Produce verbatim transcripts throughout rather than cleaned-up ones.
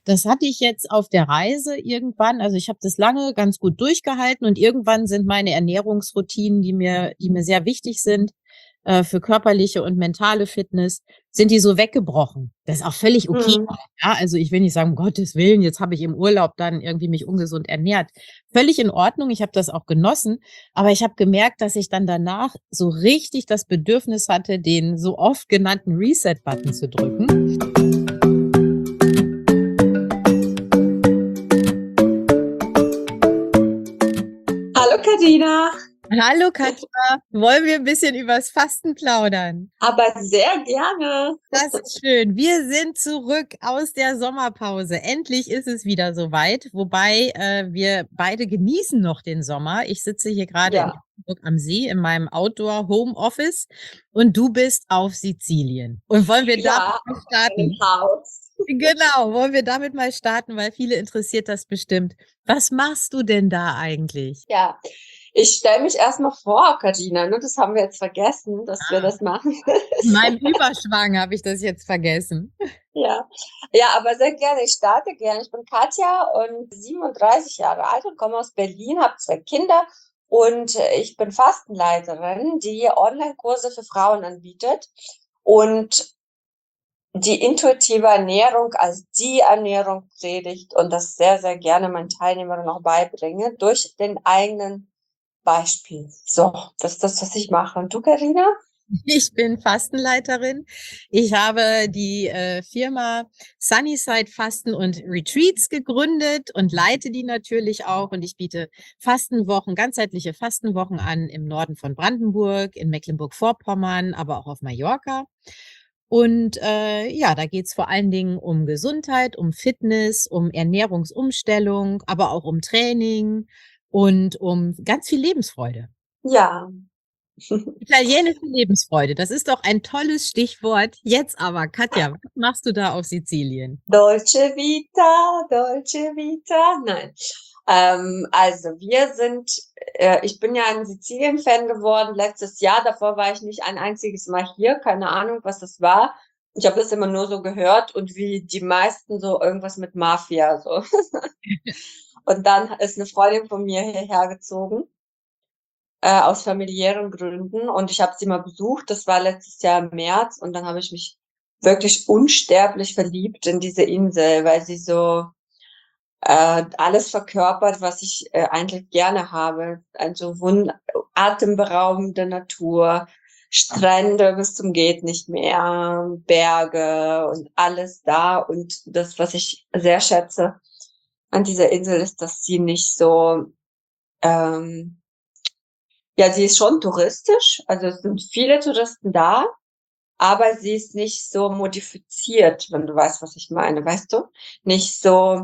Das hatte ich jetzt auf der Reise irgendwann. Also, ich habe das lange ganz gut durchgehalten und irgendwann sind meine Ernährungsroutinen, die mir die mir sehr wichtig sind, äh, für körperliche und mentale Fitness, sind die so weggebrochen. Das ist auch völlig okay, Mhm. ja? Also, ich will nicht sagen: „Um Gottes Willen, jetzt habe ich im Urlaub dann irgendwie mich ungesund ernährt.“ Völlig in Ordnung, ich habe das auch genossen, aber ich habe gemerkt, dass ich dann danach so richtig das Bedürfnis hatte, den so oft genannten Reset-Button zu drücken. Hallo Katharina, Hallo Katja, wollen wir 'n bisschen übers Fasten plaudern? aber sehr gerne. Das ist schön. Wir sind zurück aus der Sommerpause. Endlich ist es wieder so weit, wobei, äh, wir beide genießen noch den Sommer. Ich sitze hier grade in Ja, Hamburg am See in meinem Outdoor-Homeoffice und du bist auf Sizilien. Und wollen wir damit ja, mal auf einem starten? Haus. Genau, wollen wir damit mal starten, weil viele interessiert das bestimmt. Was machst du denn da eigentlich? Ja, ich stelle mich erst mal vor, Katharina, ne? Das haben wir jetzt vergessen, dass wir Ah. das machen. In meinem Überschwang habe ich das jetzt vergessen. Ja, ja, aber sehr gerne. Ich starte gerne. Ich bin Katja und siebenunddreißig Jahre alt und komme aus Berlin, habe zwei Kinder und äh, ich bin Fastenleiterin, die Online-Kurse für Frauen anbietet und die intuitive Ernährung als die Ernährung predigt und das sehr, sehr gerne meinen Teilnehmern auch beibringe durch den eigenen Beispiel. So, das ist das, was ich mache. Und du, Carina? Ich bin Fastenleiterin. Ich habe die, äh, Firma Sunnyside Fasten und Retreats gegründet und leite die natürlich auch. Und ich biete Fastenwochen, ganzheitliche Fastenwochen an im Norden von Brandenburg, in Mecklenburg-Vorpommern, aber auch auf Mallorca. Und, äh, ja, da geht's vor allen Dingen um Gesundheit, um Fitness, um Ernährungsumstellung, aber auch um Training und um ganz viel Lebensfreude. Ja. Italienische Lebensfreude, das ist doch ein tolles Stichwort. Jetzt aber, Katja, was machst du da auf Sizilien? Dolce Vita, Dolce Vita. Nein. Ähm, also wir sind, äh, ich bin ja ein Sizilien-Fan geworden letztes Jahr. Davor war ich nicht ein einziges Mal hier. Keine Ahnung, was das war. Ich habe das immer nur so gehört und wie die meisten so irgendwas mit Mafia so. Und dann ist eine Freundin von mir hierher gezogen, äh, aus familiären Gründen. Und ich habe sie mal besucht. Das war letztes Jahr im März. Und dann habe ich mich wirklich unsterblich verliebt in diese Insel, weil sie so äh, alles verkörpert, was ich äh, eigentlich gerne habe. Also wund atemberaubende Natur, Strände bis zum geht nicht mehr, Berge und alles da. Und das, was ich sehr schätze an dieser Insel, ist, dass sie nicht so, ähm, ja, sie ist schon touristisch, also es sind viele Touristen da, aber sie ist nicht so modifiziert, wenn du weißt, was ich meine, weißt du? Nicht so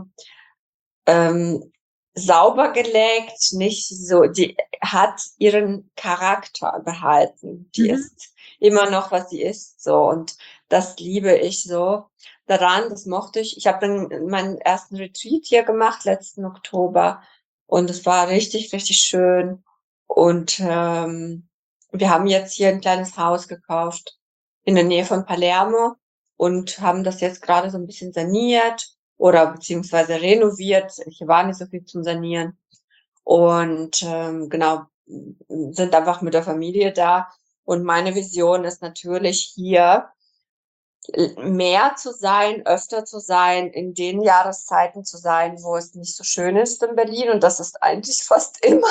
ähm, sauber gelegt, nicht so, die hat ihren Charakter behalten. Die Mhm. ist immer noch, was sie ist, so. Und das liebe ich so daran, das mochte ich. Ich habe dann meinen ersten Retreat hier gemacht, letzten Oktober. Und es war richtig, richtig schön. Und ähm, wir haben jetzt hier ein kleines Haus gekauft in der Nähe von Palermo und haben das jetzt gerade so ein bisschen saniert oder beziehungsweise renoviert. Hier war nicht so viel zum Sanieren. Und ähm, genau, sind einfach mit der Familie da. Und meine Vision ist natürlich hier äh, mehr zu sein, öfter zu sein, in den Jahreszeiten zu sein, wo es nicht so schön ist in Berlin. Und das ist eigentlich fast immer.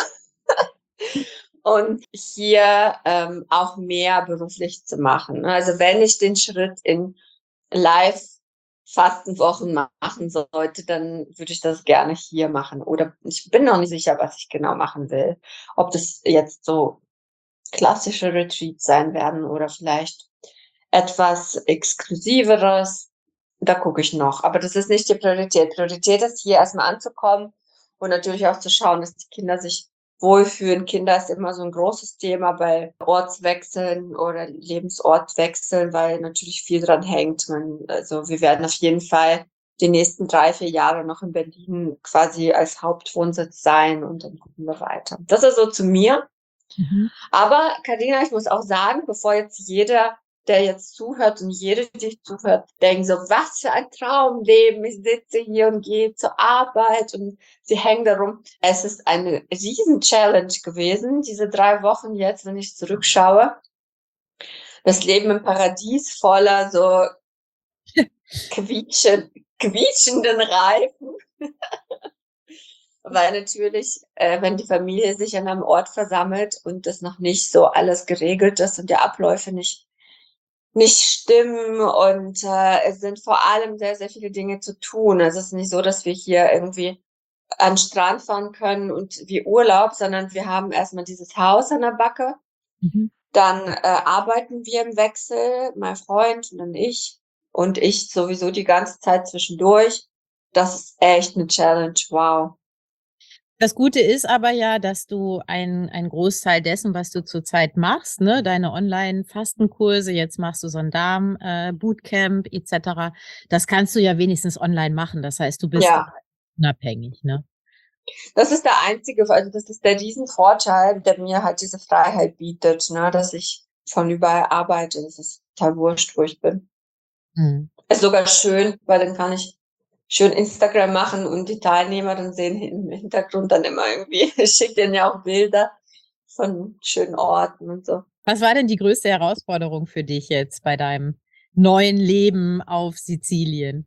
Und hier ähm, auch mehr beruflich zu machen. Also wenn ich den Schritt in Live-Fastenwochen machen sollte, dann würde ich das gerne hier machen. Oder ich bin noch nicht sicher, was ich genau machen will. Ob das jetzt so klassische Retreats sein werden oder vielleicht etwas Exklusiveres. Da gucke ich noch. Aber das ist nicht die Priorität. Priorität ist, hier erstmal anzukommen und natürlich auch zu schauen, dass die Kinder sich wohlfühlen. Kinder ist immer so ein großes Thema bei Ortswechseln oder Lebensortwechseln, weil natürlich viel dran hängt. Man, also wir werden auf jeden Fall die nächsten drei, vier Jahre noch in Berlin quasi als Hauptwohnsitz sein und dann gucken wir weiter. Das ist so zu mir. Mhm. Aber Carina, ich muss auch sagen, bevor jetzt jeder der jetzt zuhört und jede, die zuhört, denkt so, was für ein Traumleben. Ich sitze hier und gehe zur Arbeit und sie hängen darum. Es ist eine riesen Challenge gewesen, diese drei Wochen jetzt, wenn ich zurückschaue. Das Leben im Paradies voller so quietschen, quietschenden Reifen. Weil natürlich, äh, wenn die Familie sich an einem Ort versammelt und das noch nicht so alles geregelt ist und die Abläufe nicht nicht stimmen und äh, es sind vor allem sehr, sehr viele Dinge zu tun. Also es ist nicht so, dass wir hier irgendwie an den Strand fahren können und wie Urlaub, sondern wir haben erstmal dieses Haus an der Backe. Mhm. Dann äh, arbeiten wir im Wechsel, mein Freund und dann ich und ich sowieso die ganze Zeit zwischendurch. Das ist echt eine Challenge, wow. Das Gute ist aber ja, dass du ein ein Großteil dessen, was du zurzeit machst, ne, deine Online-Fastenkurse, jetzt machst du so 'n Darm äh, Bootcamp et cetera, das kannst du ja wenigstens online machen. Das heißt, du bist Ja, unabhängig, ne? das ist der einzige, also das ist der Riesenvorteil, der mir halt diese Freiheit bietet, ne, dass ich von überall arbeite. Es ist total wurscht, wo ich bin. Mhm. Ist sogar schön, weil dann kann ich schön Instagram machen und die Teilnehmer dann sehen im Hintergrund dann immer irgendwie, ich schicke denen ja auch Bilder von schönen Orten und so. Was war denn die größte Herausforderung für dich jetzt bei deinem neuen Leben auf Sizilien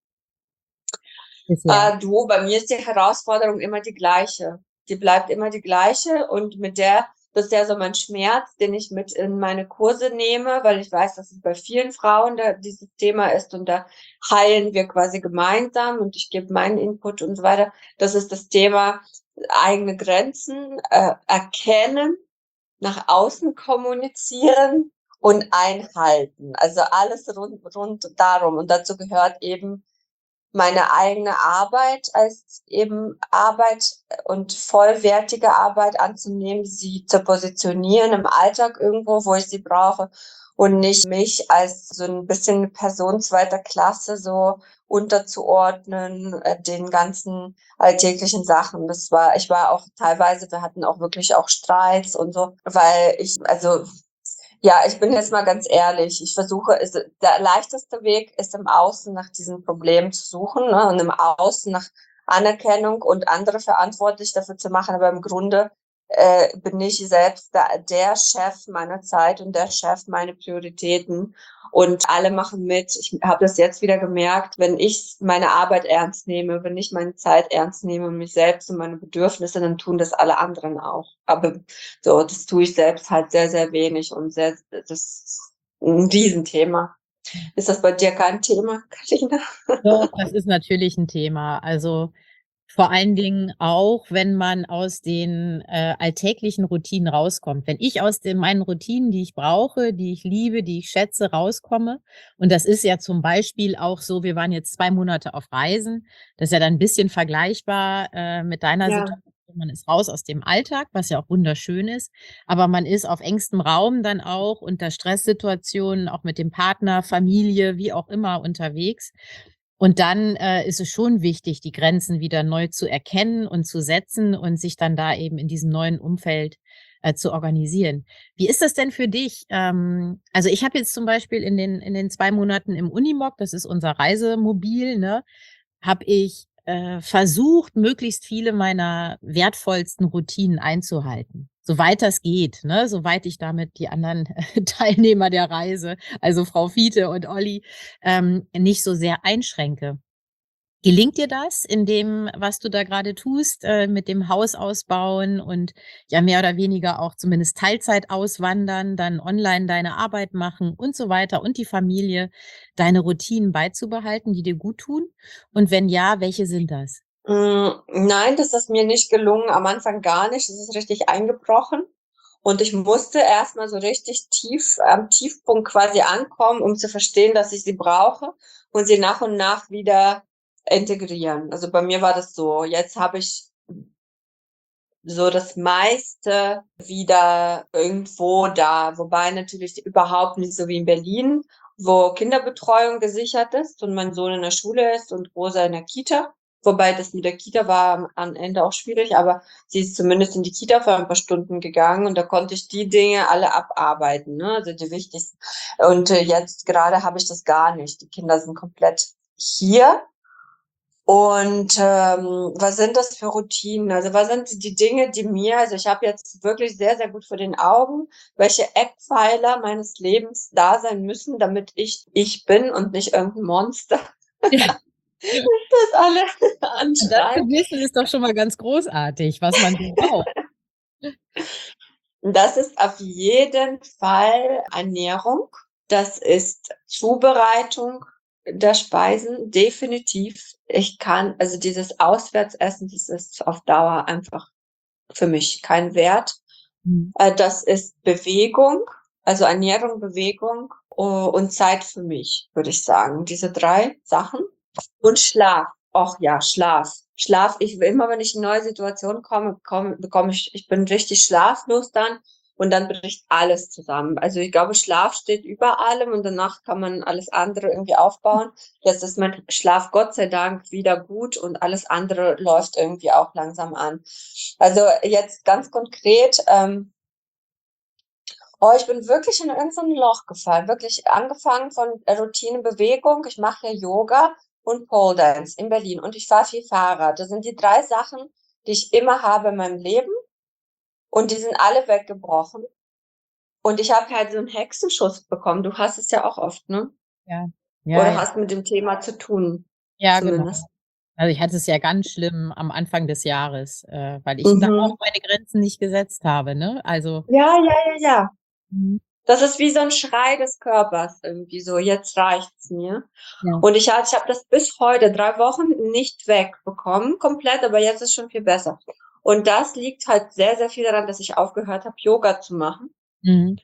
bisher? Äh, du, bei mir ist die Herausforderung immer die gleiche. Die bleibt immer die gleiche und mit der, das ist ja so mein Schmerz, den ich mit in meine Kurse nehme, weil ich weiß, dass es bei vielen Frauen da dieses Thema ist und da heilen wir quasi gemeinsam und ich gebe meinen Input und so weiter. Das ist das Thema eigene Grenzen äh, erkennen, nach außen kommunizieren und einhalten. Also alles rund, rund darum. Und dazu gehört eben meine eigene Arbeit als eben Arbeit und vollwertige Arbeit anzunehmen, sie zu positionieren im Alltag irgendwo, wo ich sie brauche und nicht mich als so ein bisschen Person zweiter Klasse so unterzuordnen, äh, den ganzen alltäglichen Sachen. Das war, ich war auch teilweise, wir hatten auch wirklich auch Streits und so, weil ich, also ja, ich bin jetzt mal ganz ehrlich. Ich versuche, es, der leichteste Weg ist im Außen nach diesen Problemen zu suchen, ne, und im Außen nach Anerkennung und andere verantwortlich dafür zu machen. Aber im Grunde äh, bin ich selbst da, der Chef meiner Zeit und der Chef meiner Prioritäten. Und alle machen mit. Ich habe das jetzt wieder gemerkt, wenn ich meine Arbeit ernst nehme, wenn ich meine Zeit ernst nehme, mich selbst und meine Bedürfnisse, dann tun das alle anderen auch. Aber so, das tue ich selbst halt sehr, sehr wenig und sehr, das ist ein Riesenthema. Ist das bei dir kein Thema, Katharina? Doch, das ist natürlich 'n Thema. Also, vor allen Dingen auch, wenn man aus den, äh, alltäglichen Routinen rauskommt. Wenn ich aus den meinen Routinen, die ich brauche, die ich liebe, die ich schätze, rauskomme und das ist ja zum Beispiel auch so, wir waren jetzt zwei Monate auf Reisen. Das ist ja dann 'n bisschen vergleichbar, äh, mit deiner Ja, Situation. Man ist raus aus dem Alltag, was ja auch wunderschön ist, aber man ist auf engstem Raum dann auch unter Stresssituationen, auch mit dem Partner, Familie, wie auch immer unterwegs. Und dann, äh, ist es schon wichtig, die Grenzen wieder neu zu erkennen und zu setzen und sich dann da eben in diesem neuen Umfeld, äh, zu organisieren. Wie ist das denn für dich? Ähm, also, ich habe jetzt zum Beispiel in den in den zwei Monaten im Unimog, das ist unser Reisemobil, ne, habe ich, äh, versucht, möglichst viele meiner wertvollsten Routinen einzuhalten, soweit das geht, ne, soweit ich damit die anderen Teilnehmer der Reise, also Frau Fiete und Olli, ähm, nicht so sehr einschränke. Gelingt dir das in dem, was du da gerade tust, äh, mit dem Haus ausbauen und ja mehr oder weniger auch zumindest Teilzeit auswandern, dann online deine Arbeit machen und so weiter und die Familie, deine Routinen beizubehalten, die dir gut tun? Und wenn ja, welche sind das? hm, nein, das ist mir nicht gelungen, am Anfang gar nicht. Das ist richtig eingebrochen und ich musste erst mal so richtig tief am Tiefpunkt quasi ankommen, um zu verstehen, dass ich sie brauche und sie nach und nach wieder integrieren. Also, bei mir war das so. Jetzt habe ich so das meiste wieder irgendwo da, wobei natürlich überhaupt nicht so wie in Berlin, wo Kinderbetreuung gesichert ist und mein Sohn in der Schule ist und Rosa in der Kita. Wobei das mit der Kita war am am Ende auch schwierig, aber sie ist zumindest in die Kita für ein paar Stunden gegangen und da konnte ich die Dinge alle abarbeiten, ne, also die wichtigsten. Und, äh, jetzt gerade habe ich das gar nicht. Die Kinder sind komplett hier. Und, ähm, was sind das für Routinen? Also, was sind die Dinge, die mir also, ich habe jetzt wirklich sehr, sehr gut vor den Augen, welche Eckpfeiler meines Lebens da sein müssen, damit ich ich bin und nicht irgend 'n Monster, Ja. das alle Und das zu anschreit. wissen ist doch schon mal ganz großartig, was man so braucht. Das ist auf jeden Fall Ernährung. Das ist Zubereitung der Speisen, definitiv. Ich kann also, dieses Auswärtsessen, das ist auf Dauer einfach für mich kein Wert. Mhm. Äh, das ist Bewegung, also Ernährung, Bewegung, u und Zeit für mich, würde ich sagen. Diese drei Sachen. Und Schlaf. Och ja, Schlaf. Schlaf ich immer wenn ich in neue Situationen komme, komme bekomme ich ich bin richtig schlaflos dann und dann bricht alles zusammen. Also, ich glaube, Schlaf steht über allem und danach kann man alles andere irgendwie aufbauen. Jetzt ist mein Schlaf Gott sei Dank wieder gut und alles andere läuft irgendwie auch langsam an. Also, jetzt ganz konkret, ähm oh, ich bin wirklich in irgend so 'n Loch gefallen, wirklich angefangen von Routine, Bewegung. Ich mache ja Yoga und Pole Dance in Berlin und ich fahre viel Fahrrad. Das sind die drei Sachen, die ich immer habe in meinem Leben und die sind alle weggebrochen. Und ich habe halt so 'n Hexenschuss bekommen. Du hast es ja auch oft, ne? Ja. Ja, Oder ja. hast mit dem Thema zu tun, Ja, genau. zumindest. Also, ich hatte es ja ganz schlimm am Anfang des Jahres, äh, weil ich da auch Mhm. meine Grenzen nicht gesetzt habe, ne? Also Ja, ja, ja, ja. Mhm. Das ist wie so 'n Schrei des Körpers irgendwie so: „Jetzt reicht's mir.“ Ja. Und ich ha ich habe das bis heute drei Wochen nicht wegbekommen komplett, aber jetzt ist schon viel besser. Und das liegt halt sehr, sehr viel daran, dass ich aufgehört habe, Yoga zu machen. Mhm.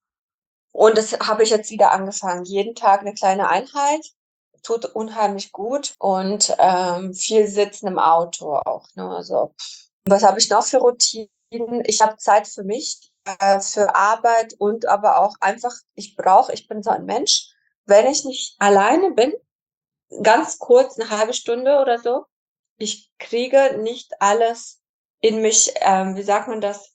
Und das habe ich jetzt wieder angefangen. Jeden Tag 'ne kleine Einheit, tut unheimlich gut und, ähm, viel Sitzen im Auto auch, ne? Also, was habe ich noch für Routinen? Ich habe Zeit für mich, äh, für Arbeit und aber auch einfach ich brauche ich bin so ein Mensch, wenn ich nicht alleine bin, ganz kurz 'ne halbe Stunde oder so, ich kriege nicht alles in mich, ähm, wie sagt man das,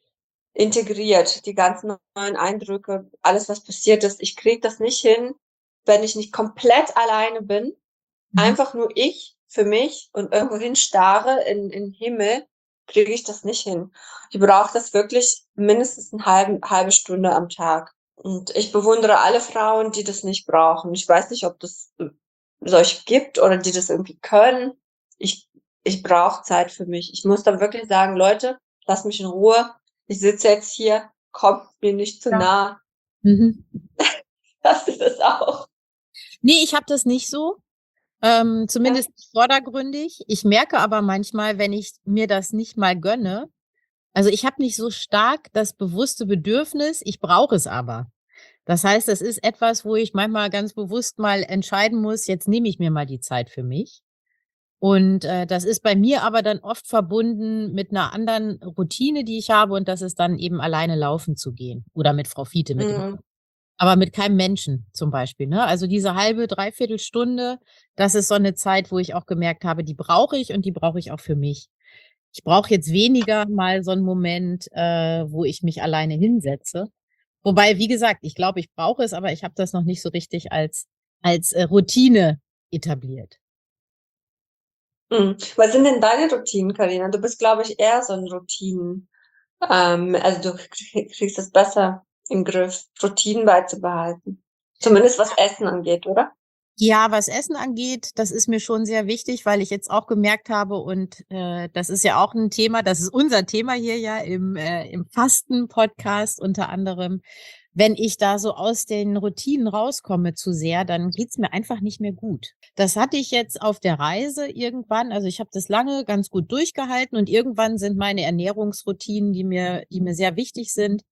integriert, die ganzen neuen Eindrücke, alles, was passiert ist. Ich kriege das nicht hin, wenn ich nicht komplett alleine bin, Mhm. einfach nur ich für mich und irgendwo hin starre in in Himmel, kriege ich das nicht hin. Ich brauche das wirklich mindestens 'n halben halbe Stunde am Tag. Und ich bewundere alle Frauen, die das nicht brauchen. Ich weiß nicht, ob das, äh, solche gibt oder die das irgendwie können. Ich ich brauche Zeit für mich. Ich muss dann wirklich sagen: „Leute, lasst mich in Ruhe. Ich sitze jetzt hier, kommt mir nicht zu Ja. nah.“ Mhm. Hast du das auch? Ne, ich habe das nicht so, ähm, Ja. zumindest nicht vordergründig. Ich merke aber manchmal, wenn ich mir das nicht mal gönne also, ich habe nicht so stark das bewusste Bedürfnis, ich brauche es aber. Das heißt, das ist etwas, wo ich manchmal ganz bewusst mal entscheiden muss: „Jetzt nehme ich mir mal die Zeit für mich.“ Und, äh, das ist bei mir aber dann oft verbunden mit 'ner anderen Routine, die ich habe und das ist dann eben alleine laufen zu gehen oder mit Frau Fiete, mit dem Mhm. aber mit keinem Menschen zum Beispiel, ne? Also, diese halbe, dreiviertel Stunde, das ist so 'ne Zeit, wo ich auch gemerkt habe, die brauche ich und die brauche ich auch für mich. Ich brauche jetzt weniger mal so 'n Moment, äh, wo ich mich alleine hinsetze. Wobei, wie gesagt, ich glaube, ich brauche es, aber ich habe das noch nicht so richtig als als, äh, Routine etabliert. Mhm. Was sind denn deine Routinen, Carina? Du bist, glaube ich, eher so 'n Routinen ähm, also, du k kriegst es besser in Griff, Routinen beizubehalten. Zumindest was Essen angeht, oder? Ja, was Essen angeht, das ist mir schon sehr wichtig, weil ich jetzt auch gemerkt habe und, äh, das ist ja auch 'n Thema, das ist unser Thema hier ja im, äh im Fasten-Podcast unter anderem. Wenn ich da so aus den Routinen rauskomme zu sehr, dann geht's mir einfach nicht mehr gut. Das hatte ich jetzt auf der Reise irgendwann also, ich habe das lange ganz gut durchgehalten und irgendwann sind meine Ernährungsroutinen, die mir die mir sehr wichtig sind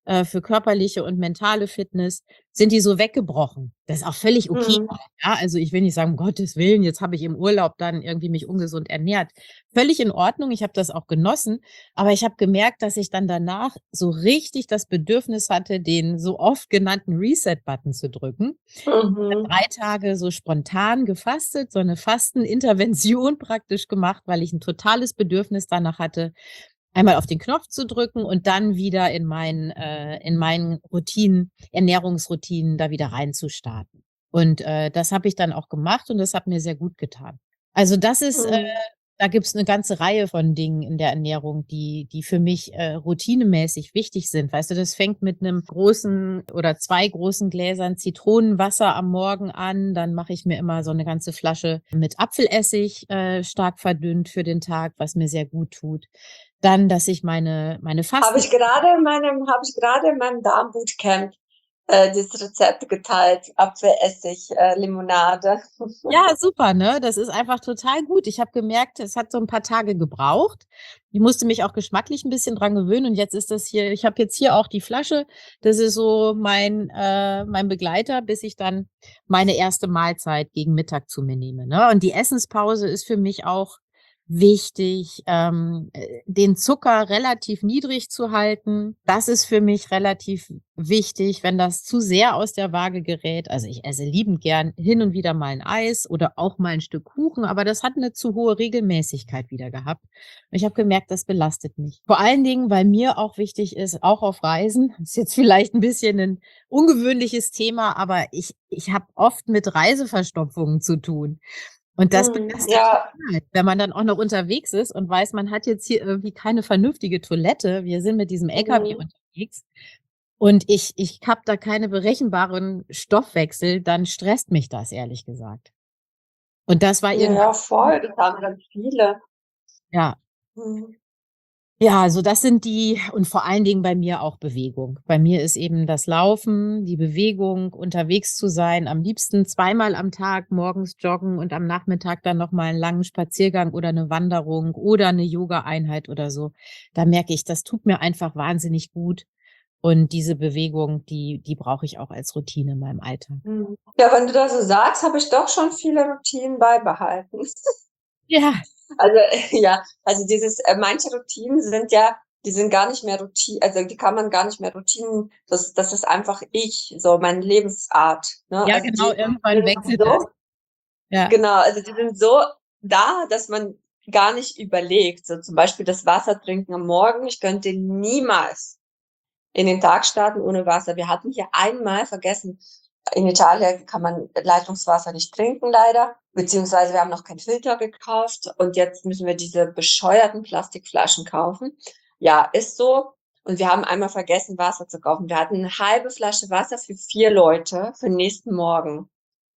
äh, für körperliche und mentale Fitness, sind die so weggebrochen. Das ist auch völlig okay, Mhm. ja? Also, ich will nicht sagen: „Um Gottes Willen, jetzt habe ich im Urlaub dann irgendwie mich ungesund ernährt.“ Völlig in Ordnung, ich habe das auch genossen, aber ich habe gemerkt, dass ich dann danach so richtig das Bedürfnis hatte, den so oft genannten Reset-Button zu drücken. Habe Mhm. drei Tage so spontan gefastet, so 'ne Fastenintervention praktisch gemacht, weil ich 'n totales Bedürfnis danach hatte, einmal auf den Knopf zu drücken und dann wieder in meinen äh, in meinen Routinen Ernährungsroutinen da wieder reinzustarten. Und, äh, das habe ich dann auch gemacht und das hat mir sehr gut getan. Also, das ist äh, Mhm. da gibt's 'ne ganze Reihe von Dingen in der Ernährung, die die für mich, äh, routinemäßig wichtig sind. Weißt du, das fängt mit 'nem großen oder zwei großen Gläsern Zitronenwasser am Morgen an. Dann mache ich mir immer so 'ne ganze Flasche mit Apfelessig, äh, stark verdünnt für den Tag, was mir sehr gut tut. Dann, dass ich meine meine Habe Fasten ich gerade in meinem habe ich gerade in meinem Darm-Bootcamp, äh, dieses Rezept geteilt, Apfelessig, äh, Limonade. Ja, super, ne? Das ist einfach total gut. Ich habe gemerkt, es hat so 'n paar Tage gebraucht. Ich musste mich auch geschmacklich 'n bisschen dran gewöhnen und jetzt ist das hier ich habe jetzt hier auch die Flasche. Das ist so mein äh, mein Begleiter, bis ich dann meine erste Mahlzeit gegen Mittag zu mir nehme, ne? Und die Essenspause ist für mich auch wichtig, ähm, äh, den Zucker relativ niedrig zu halten. Das ist für mich relativ wichtig, wenn das zu sehr aus der Waage gerät. Also, ich esse liebend gern hin und wieder mal 'n Eis oder auch mal 'n Stück Kuchen, aber das hat 'ne zu hohe Regelmäßigkeit wieder gehabt. Und ich habe gemerkt, das belastet mich. Vor allen Dingen, weil mir auch wichtig ist, auch auf Reisen ist jetzt vielleicht 'n bisschen 'nen ungewöhnliches Thema, aber ich ich habe oft mit Reiseverstopfungen zu tun. Und das Mhm, belastet ja. total, wenn man dann auch noch unterwegs ist und weiß, man hat jetzt hier irgendwie keine vernünftige Toilette. Wir sind mit diesem LKW Mhm. unterwegs und ich ich habe da keine berechenbaren Stoffwechsel, dann stresst mich das, ehrlich gesagt. Und das war Ja, irgendwann ja, voll, das haben ganz viele. Ja. Mhm. Ja, also, das sind die und vor allen Dingen bei mir auch Bewegung. Bei mir ist eben das Laufen, die Bewegung, unterwegs zu sein, am liebsten zweimal am Tag morgens joggen und am Nachmittag dann noch mal 'n langen Spaziergang oder 'ne Wanderung oder 'ne Yogaeinheit oder so. Da merke ich, das tut mir einfach wahnsinnig gut. Und diese Bewegung, die die brauche ich auch als Routine in meinem Alltag. Mhm. Ja, wenn du das so sagst, habe ich doch schon viele Routinen beibehalten. Ja. Also, ja, also, dieses äh, manche Routinen sind ja die sind gar nicht mehr Routi also, die kann man gar nicht mehr Routinen das das ist einfach ich, so meine Lebensart, ne? Ja, Also, genau, die irgendwann sind wechselt das. so Ja. genau, also, die sind so da, dass man gar nicht überlegt. So zum Beispiel das Wasser trinken am Morgen. Ich könnte niemals in den Tag starten ohne Wasser. Wir hatten hier einmal vergessen in Italien kann man Leitungswasser nicht trinken leider, beziehungsweise wir haben noch keinen Filter gekauft und jetzt müssen wir diese bescheuerten Plastikflaschen kaufen. Ja, ist so. Und wir haben einmal vergessen, Wasser zu kaufen. Wir hatten 'ne halbe Flasche Wasser für vier Leute für 'n nächsten Morgen.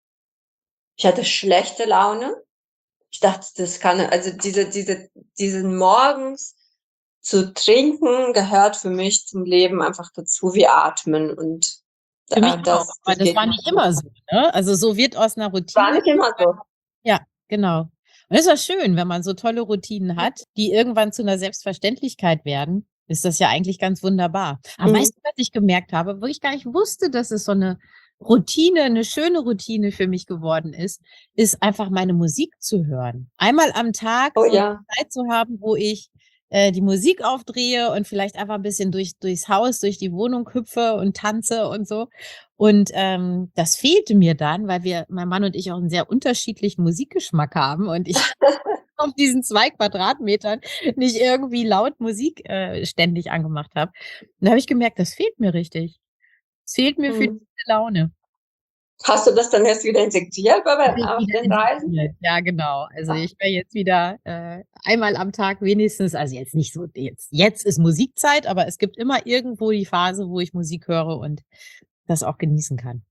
Ich hatte schlechte Laune. Ich dachte, das kann also, diese diese diesen morgens zu trinken gehört für mich zum Leben einfach dazu wie Atmen und, Für mich äh, auch, das aber das das geht war nicht nicht so. immer so, ne? Also, so wird aus 'ner War Routine nicht immer so. ja, genau. Und das ist ja schön, wenn man so tolle Routinen Mhm. hat, die irgendwann zu 'ner Selbstverständlichkeit werden, ist das ja eigentlich ganz wunderbar. Aber Mhm. weißt du, was ich gemerkt habe, wo ich gar nicht wusste, dass es so 'ne Routine 'ne schöne Routine für mich geworden ist, ist einfach meine Musik zu hören. Einmal am Tag Oh so 'ne ja. Zeit zu haben, wo ich, äh, die Musik aufdrehe und vielleicht einfach 'n bisschen durch durchs Haus, durch die Wohnung hüpfe und tanze und so. Und, ähm, das fehlte mir dann, weil wir mein Mann und ich auch 'n sehr unterschiedlichen Musikgeschmack haben und ich auf diesen zwei Quadratmetern nicht irgendwie laut Musik, äh, ständig angemacht habe. Und da habe ich gemerkt, das fehlt mir richtig. Es fehlt mir für Mhm. gute Laune. Hast du das dann jetzt wieder integriert bei Habe bei ich auf wieder den Reisen? integriert. Ja, genau. Also, ich höre jetzt wieder, äh, einmal am Tag wenigstens also, jetzt nicht so jetzt jetzt ist Musikzeit, aber es gibt immer irgendwo die Phase, wo ich Musik höre und das auch genießen kann.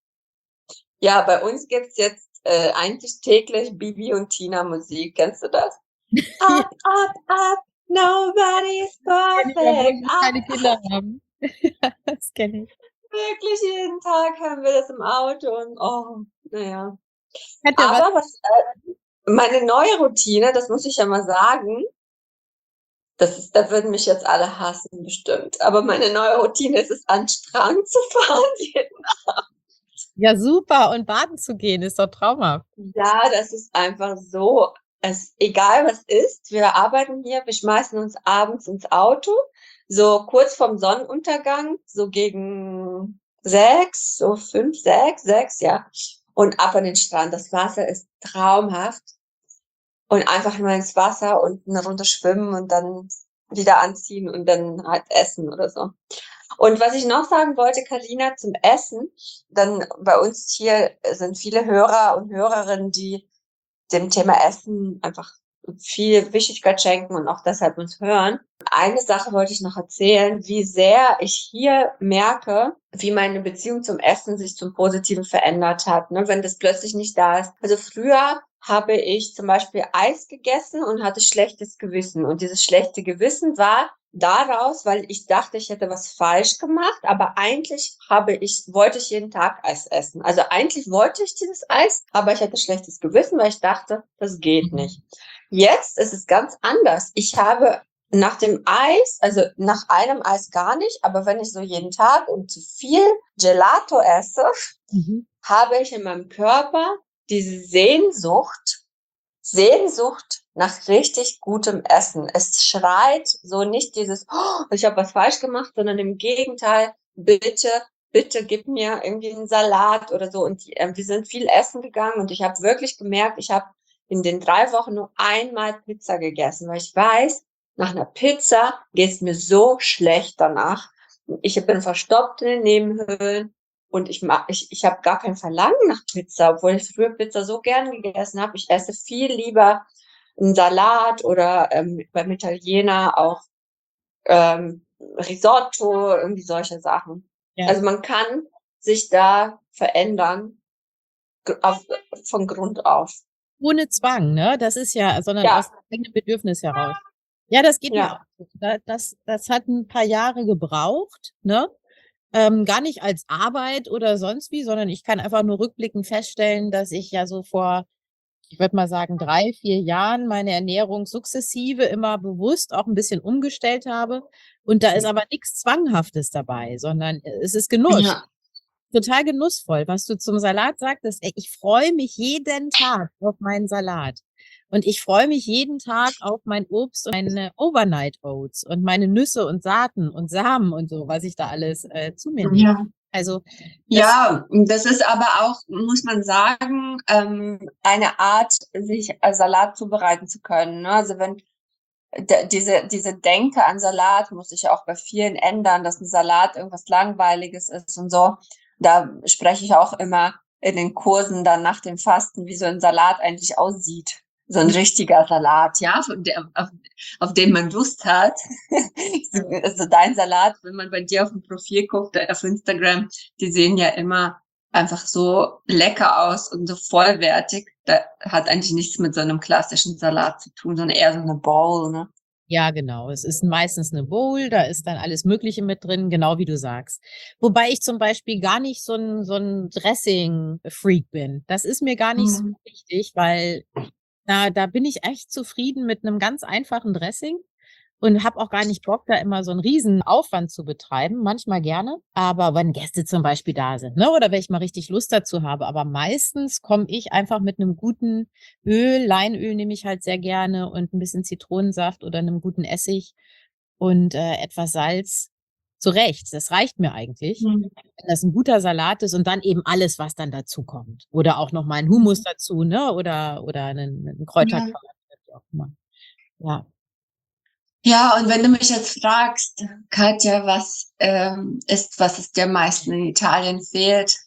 Ja, bei uns gibt's jetzt, äh, eigentlich täglich Bibi und Tina Musik. Kennst du das? Ja. Up, up, up, nobody is Kenne ich, obwohl perfect. wir Up, keine up. Kinder haben. Das kenne ich. Wirklich jeden Tag hören wir das im Auto und oh, na ja. Hat ja was Aber was, äh meine neue Routine, das muss ich ja mal sagen Das ist, da würden mich jetzt alle hassen, bestimmt. Aber meine neue Routine ist es, an den Strand zu fahren. Ja, super. Und baden zu gehen, ist doch traumhaft. Ja, das ist einfach so, es, egal was ist, wir arbeiten hier, wir schmeißen uns abends ins Auto, so kurz vorm Sonnenuntergang, so gegen sechs, so fünf, sechs, sechs, ja. Und ab an den Strand. Das Wasser ist traumhaft. Und einfach nur ins Wasser und eine Runde schwimmen und dann wieder anziehen und dann halt essen oder so. Und was ich noch sagen wollte, Carlina, zum Essen, dann bei uns hier sind viele Hörer und Hörerinnen, die dem Thema Essen einfach viel Wichtigkeit schenken und auch deshalb uns hören. Eine Sache wollte ich noch erzählen, wie sehr ich hier merke, wie meine Beziehung zum Essen sich zum Positiven verändert hat, ne, wenn das plötzlich nicht da ist. Also früher habe ich zum Beispiel Eis gegessen und hatte schlechtes Gewissen. Und dieses schlechte Gewissen war daraus, weil ich dachte, ich hätte was falsch gemacht, aber eigentlich habe ich, wollte ich jeden Tag Eis essen. Also eigentlich wollte ich dieses Eis, aber ich hatte schlechtes Gewissen, weil ich dachte, das geht nicht. Jetzt ist es ganz anders. Ich habe nach dem Eis, also nach einem Eis gar nicht, aber wenn ich so jeden Tag und zu viel Gelato esse, Mhm. habe ich in meinem Körper diese Sehnsucht, Sehnsucht nach richtig gutem Essen. Es schreit so nicht dieses, oh, ich habe was falsch gemacht, sondern im Gegenteil, bitte, bitte gib mir irgendwie einen Salat oder so. Und äh, wir sind viel essen gegangen und ich habe wirklich gemerkt, ich habe in den drei Wochen nur einmal Pizza gegessen, weil ich weiß, nach einer Pizza geht es mir so schlecht danach. Ich bin verstopft in den Nebenhöhlen. Und ich mag, ich, ich habe gar kein Verlangen nach Pizza, obwohl ich früher Pizza so gern gegessen habe. Ich esse viel lieber einen Salat oder ähm, beim Italiener auch ähm, Risotto, irgendwie solche Sachen. Ja. Also man kann sich da verändern gr- auf, von Grund auf. Ohne Zwang, ne? Das ist ja, sondern Ja, aus eigenem Bedürfnis heraus. Ja, das geht mir auch ja. so. Da- Das, das hat ein paar Jahre gebraucht, ne? Ähm, gar nicht als Arbeit oder sonst wie, sondern ich kann einfach nur rückblickend feststellen, dass ich ja so vor, ich würde mal sagen, drei, vier Jahren meine Ernährung sukzessive immer bewusst auch ein bisschen umgestellt habe. Und da ist aber nichts Zwanghaftes dabei, sondern es ist Genuss. Ja. Total genussvoll, was du zum Salat sagtest. Ey, ich freue mich jeden Tag auf meinen Salat. Und ich freue mich jeden Tag auf mein Obst und meine Overnight Oats und meine Nüsse und Saaten und Samen und so, was ich da alles äh, zu mir nehme. Ja. Also das, Ja, das ist aber auch, muss man sagen, ähm, eine Art, sich äh, Salat zubereiten zu können. Ne? Also wenn d- diese, diese Denke an Salat muss sich auch bei vielen ändern, dass ein Salat irgendwas Langweiliges ist und so. Da spreche ich auch immer in den Kursen dann nach dem Fasten, wie so ein Salat eigentlich aussieht. So ein richtiger Salat, ja, von der, auf, auf den man Lust hat. So, also dein Salat, wenn man bei dir auf dem Profil guckt, äh, auf Instagram, die sehen ja immer einfach so lecker aus und so vollwertig. Da hat eigentlich nichts mit so einem klassischen Salat zu tun, sondern eher so eine Bowl, ne? ja, genau. Es ist meistens eine Bowl, da ist dann alles Mögliche mit drin, genau wie du sagst. Wobei ich zum Beispiel gar nicht so ein, so ein Dressing-Freak bin. Das ist mir gar nicht so Mhm. wichtig, weil da, da bin ich echt zufrieden mit einem ganz einfachen Dressing und habe auch gar nicht Bock, da immer so einen riesen Aufwand zu betreiben. Manchmal gerne, aber wenn Gäste zum Beispiel da sind, ne, oder wenn ich mal richtig Lust dazu habe. Aber meistens komme ich einfach mit einem guten Öl, Leinöl nehme ich halt sehr gerne und ein bisschen Zitronensaft oder einem guten Essig und äh, etwas Salz zurecht. Das reicht mir eigentlich, Mhm. wenn das ein guter Salat ist und dann eben alles, was dann dazu kommt. Oder auch noch mal ein Hummus dazu, ne? Oder, oder einen, einen Ja. Kräuterquark, wie auch immer. Ja. Ja, und wenn du mich jetzt fragst, Katja, was ähm, ist, was es dir am meisten in Italien fehlt?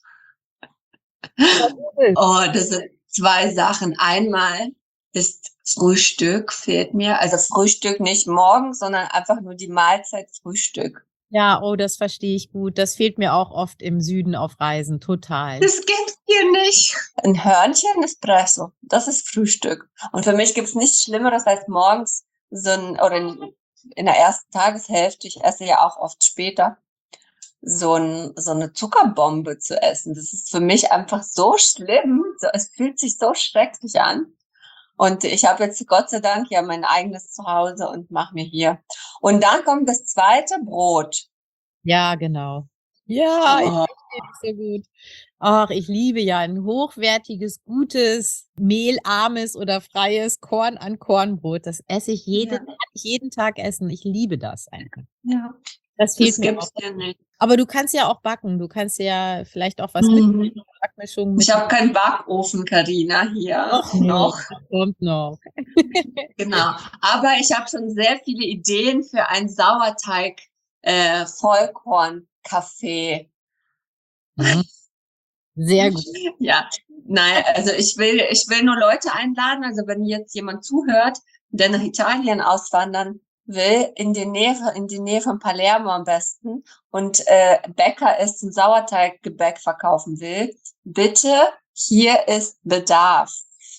Was ist es? Oh, das sind zwei Sachen. Einmal ist Frühstück fehlt mir. Also Frühstück nicht morgens, sondern einfach nur die Mahlzeit Frühstück. Ja, oh, das verstehe ich gut. Das fehlt mir auch oft im Süden auf Reisen, total. Das geht hier nicht. Ein Hörnchen Espresso, das ist Frühstück. Und für mich gibt's nichts Schlimmeres als morgens so ein, oder in, in der ersten Tageshälfte, ich esse ja auch oft später, so, ein, so eine Zuckerbombe zu essen. Das ist für mich einfach so schlimm. So, es fühlt sich so schrecklich an. Und ich habe jetzt Gott sei Dank ja mein eigenes Zuhause und mache mir hier. Und dann kommt das zweite Brot. Ja, genau. Ja, ich Oh, verstehe dich so gut. Ach, ich liebe ja ein hochwertiges, gutes, mehlarmes oder freies Korn-an-Korn-Brot. Das esse ich jede ja, kann ich jeden Tag essen. Ich liebe das einfach. ja, Das fehlt das mir auch. gibt's ja nicht. Aber du kannst ja auch backen. Du kannst ja vielleicht auch was mit Mhm. Backmischung Ich mit habe keinen Backofen, Carina, hier noch nicht, noch. das kommt noch. Genau. Aber ich habe schon sehr viele Ideen für ein Sauerteig äh, Vollkorn-Kaffee. Mhm, sehr gut. Ja, nein, also ich will, ich will nur Leute einladen. Also wenn jetzt jemand zuhört, der nach Italien auswandern will, in die Nähe, in die Nähe von Palermo am besten und äh, Bäcker ist, ein Sauerteiggebäck verkaufen will, bitte, hier ist Bedarf.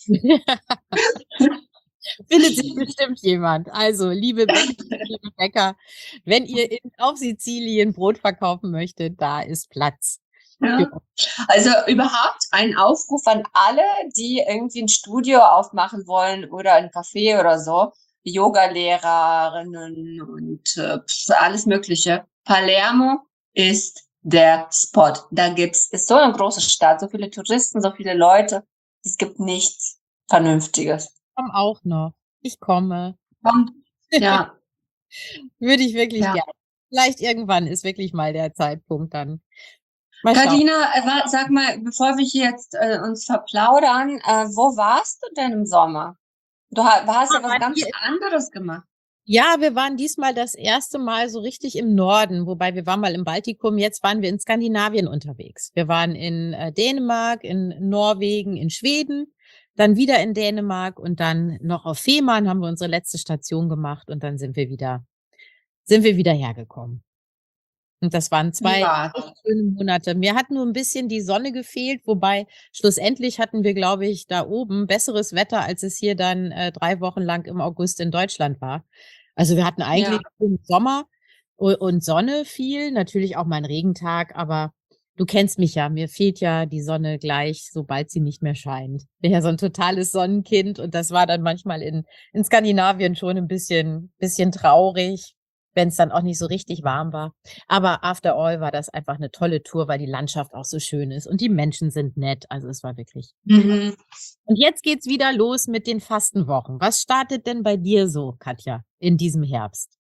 Findet sich bestimmt jemand. Also, liebe Bäckerinnen, liebe Bäcker, wenn ihr in auf Sizilien Brot verkaufen möchtet, da ist Platz für Ja. euch. Also überhaupt ein Aufruf an alle, die irgendwie ein Studio aufmachen wollen oder ein Café oder so, Yoga-Lehrerinnen und äh, alles Mögliche. Palermo ist der Spot. Da gibt's, ist so eine große Stadt, so viele Touristen, so viele Leute. Es gibt nichts Vernünftiges. Komme auch noch. Ich komme. Kommt. Ja, Würde ich wirklich ja. gerne. Vielleicht irgendwann ist wirklich mal der Zeitpunkt dann. Mal schauen. Carina, äh, wa- sag mal, bevor wir hier jetzt äh, uns verplaudern, äh, wo warst du denn im Sommer? Du ha- hast ja was Waren ganz wir anderes gemacht. Ja, wir waren diesmal das erste Mal so richtig im Norden, wobei wir waren mal im Baltikum, jetzt waren wir in Skandinavien unterwegs. Wir waren in, äh, Dänemark, in Norwegen, in Schweden, dann wieder in Dänemark und dann noch auf Fehmarn haben wir unsere letzte Station gemacht und dann sind wir wieder sind wir wieder hergekommen. Und das waren zwei Ja, echt schöne Monate. Mir hat nur 'n bisschen die Sonne gefehlt, wobei schlussendlich hatten wir, glaube ich, da oben besseres Wetter, als es hier dann, äh, drei Wochen lang im August in Deutschland war. Also, wir hatten eigentlich ja. schönen Sommer u und Sonne viel, natürlich auch mal 'n Regentag, aber du kennst mich ja, mir fehlt ja die Sonne gleich, sobald sie nicht mehr scheint. Bin ja so 'n totales Sonnenkind und das war dann manchmal in in Skandinavien schon 'n bisschen bisschen traurig, wenn's dann auch nicht so richtig warm war. Aber after all war das einfach 'ne tolle Tour, weil die Landschaft auch so schön ist und die Menschen sind nett. Also, es war wirklich Mhm. und jetzt geht's wieder los mit den Fastenwochen. Was startet denn bei dir so, Katja, in diesem Herbst?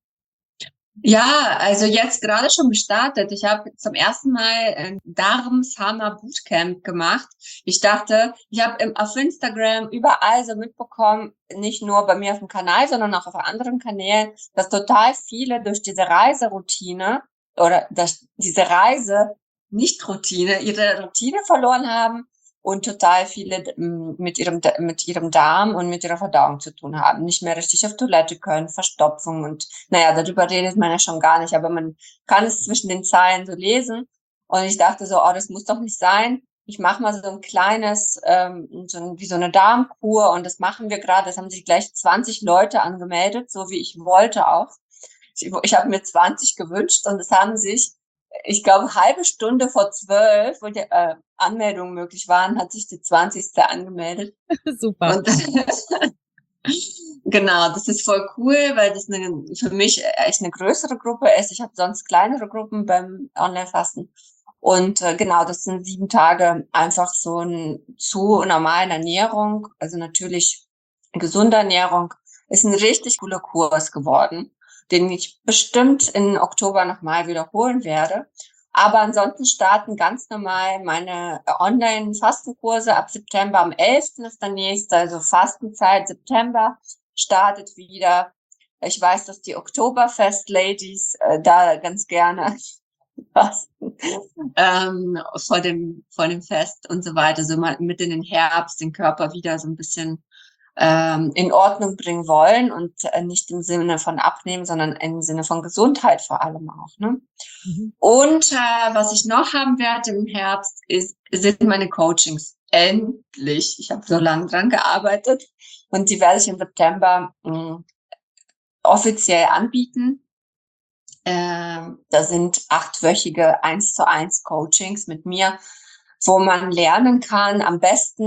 Ja, also jetzt gerade schon gestartet. Ich habe zum ersten Mal ein Darm-Summer Bootcamp gemacht. Ich dachte, ich habe im auf Instagram überall so mitbekommen, nicht nur bei mir auf dem Kanal, sondern auch auf anderen Kanälen, dass total viele durch diese Reiseroutine oder dass diese Reise-Nicht-Routine ihre Routine verloren haben und total viele d hm, mit ihrem D mit ihrem Darm und mit ihrer Verdauung zu tun haben, nicht mehr richtig auf Toilette können, Verstopfung und na ja, darüber redet man ja schon gar nicht, aber man kann es zwischen den Zeilen so lesen. Und ich dachte so: „Oh, das muss doch nicht sein. Ich mache mal so ein kleines, ähm so 'n wie so eine Darmkur“, und das machen wir gerade. Es haben sich gleich zwanzig Leute angemeldet, so wie ich wollte auch. Ich ich habe mir zwanzig gewünscht und es haben sich, ich glaube, halbe Stunde vor zwölf, wo die äh, Anmeldungen möglich waren, hat sich die zwanzigste angemeldet. Super. Und genau, das ist voll cool, weil das 'ne für mich echt 'ne größere Gruppe ist. Ich habe sonst kleinere Gruppen beim Online-Fasten. Und, äh, genau, das sind sieben Tage einfach so 'n zu normalen Ernährung, also natürlich gesunde Ernährung. Ist 'n richtig cooler Kurs geworden, den ich bestimmt im Oktober noch mal wiederholen werde. Aber ansonsten starten ganz normal meine Online-Fastenkurse ab September. Am elften ist der nächste, also Fastenzeit September startet wieder. Ich weiß, dass die Oktoberfest-Ladies äh, da ganz gerne fasten ähm, vor dem vor dem Fest und so weiter, so mal mitten in den Herbst den Körper wieder so ein bisschen ähm, in Ordnung bringen wollen und äh, nicht im Sinne von Abnehmen, sondern im Sinne von Gesundheit vor allem auch, ne? Mhm. Und äh, was ich noch haben werde im Herbst, ist, sind meine Coachings. Endlich. Ich habe so lange dran gearbeitet und die werde ich im September mh, offiziell anbieten. Ähm, da sind achtwöchige eins zu eins Coachings mit mir, wo man lernen kann, am besten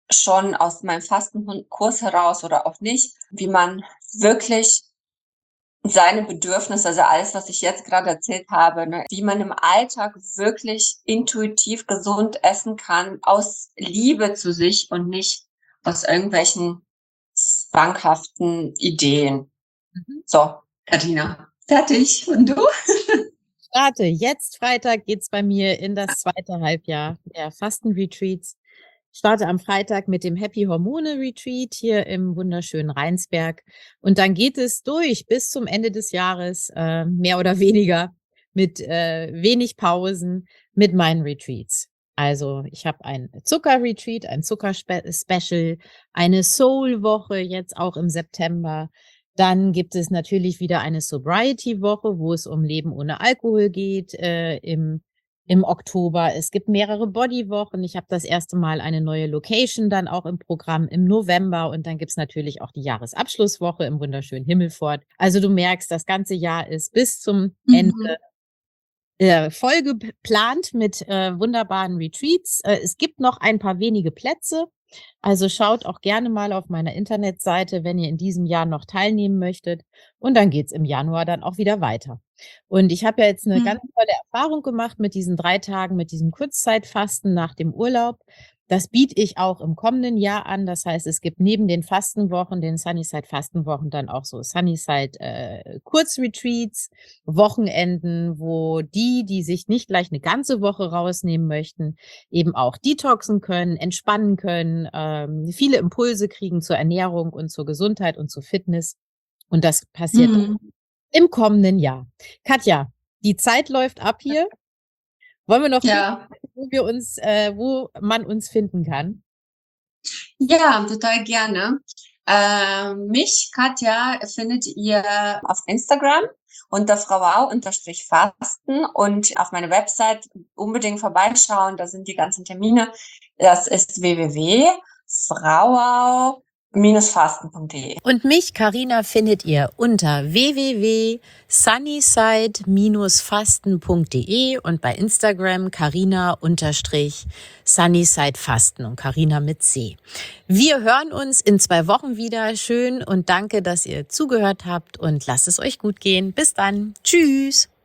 schon aus meinem Fastenkurs heraus oder auch nicht, wie man wirklich seine Bedürfnisse, also alles, was ich jetzt gerade erzählt habe, ne, wie man im Alltag wirklich intuitiv gesund essen kann, aus Liebe zu sich und nicht aus irgendwelchen zwanghaften Ideen. Mhm. So, Katina, fertig. Und du? Starte jetzt Freitag geht's bei mir in das zweite Halbjahr der Fastenretreats. Starte am Freitag mit dem Happy Hormone Retreat hier im wunderschönen Rheinsberg. Und dann geht es durch bis zum Ende des Jahres, äh, mehr oder weniger mit äh, wenig Pausen mit meinen Retreats. Also ich habe ein Zucker-Retreat, ein Zucker-Special, eine Soul-Woche jetzt auch im September. Dann gibt es natürlich wieder eine Sobriety-Woche, wo es um Leben ohne Alkohol geht, äh, im im Oktober. Es gibt mehrere Bodywochen. Ich habe das erste Mal eine neue Location dann auch im Programm im November und dann gibt's natürlich auch die Jahresabschlusswoche im wunderschönen Himmelfort. Also du merkst, das ganze Jahr ist bis zum Ende Mhm. äh, voll geplant mit äh, wunderbaren Retreats. Äh, es gibt noch ein paar wenige Plätze. Also schaut auch gerne mal auf meiner Internetseite, wenn ihr in diesem Jahr noch teilnehmen möchtet. Und dann geht's im Januar dann auch wieder weiter. Und ich habe ja jetzt eine ganz Mhm. tolle Erfahrung gemacht mit diesen drei Tagen, mit diesem Kurzzeitfasten nach dem Urlaub. Das biete ich auch im kommenden Jahr an. Das heißt, es gibt neben den Fastenwochen, den Sunnyside Fastenwochen, dann auch so Sunnyside äh, Kurzretreats, Wochenenden, wo die, die sich nicht gleich eine ganze Woche rausnehmen möchten, eben auch detoxen können, entspannen können, ähm, viele Impulse kriegen zur Ernährung und zur Gesundheit und zur Fitness. Und das passiert Mhm. im kommenden Jahr. Katja, die Zeit läuft ab hier. Wollen wir noch kurz Ja. sagen, wo wir uns, äh, wo man uns finden kann? Ja, total gerne. Äh, mich, Katja, findet ihr auf Instagram unter frauau-fasten und auf meiner Website unbedingt vorbeischauen. Da sind die ganzen Termine. Das ist w w w punkt frauau fasten punkt de. Und mich, Carina, findet ihr unter w w w punkt sunnyside fasten punkt de und bei Instagram Carina-Sunnyside-Fasten und Carina mit C. Wir hören uns in zwei Wochen wieder. Schön und danke, dass ihr zugehört habt und lasst es euch gut gehen. Bis dann. Tschüss.